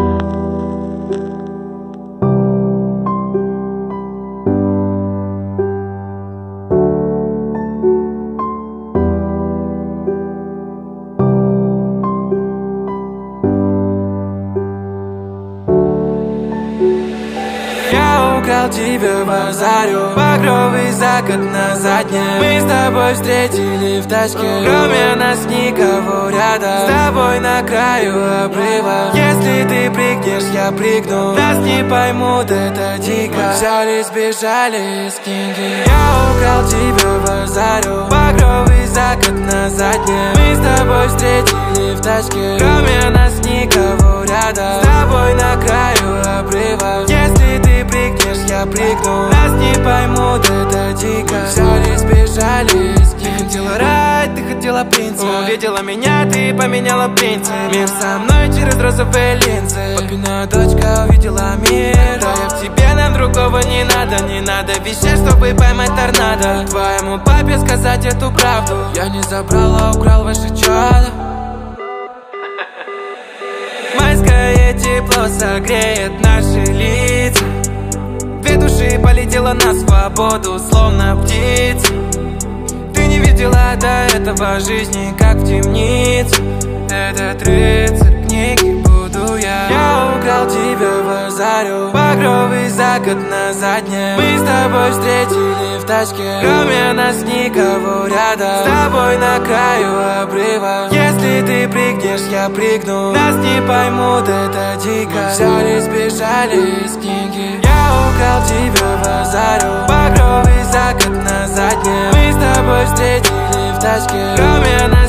Украл тебя в зарю, багровый закат на заднем. Мы с тобой встретили в тачке, кроме нас никого рядом. С тобой на краю обрыва, если ты прыгнешь, я прыгну. Нас не поймут, это дико. Взяли, сбежали с книги. Я украл тебя в зарю, багровый закат на заднем. Мы с тобой встретили в тачке, кроме нас никого рядом. С тобой на краю обрыва, если ты прыгнешь, я прыгну. Нас не поймут, это дико. Взяли, сбежали с кем. Ты хотела рай, ты хотела принца. Увидела меня, ты поменяла принцип. Мир со мной через розовые линзы. Папина дочка увидела мир. Да я в тебе, нам другого не надо. Не надо вещей, чтобы поймать торнадо. Твоему папе сказать эту правду. Я не забрал, а украл ваше чадо. Майское тепло согреет наши лица. Две души полетела на свободу, словно птица. Ты не видела до этого жизни, как в темнице. Этот рыцарь книги буду я. Я украл тебя в зарю, багровый закат на заднем. Мы с тобой встретили в тачке, кроме нас никого рядом. С тобой на краю обрыва, если ты прыгнешь, я прыгну. Нас не поймут, это дико. Взяли, сбежали с книги. Я украл тебя в зарю, багровый закат на заднем. Мы с тобой встретили в тачке, кроме нас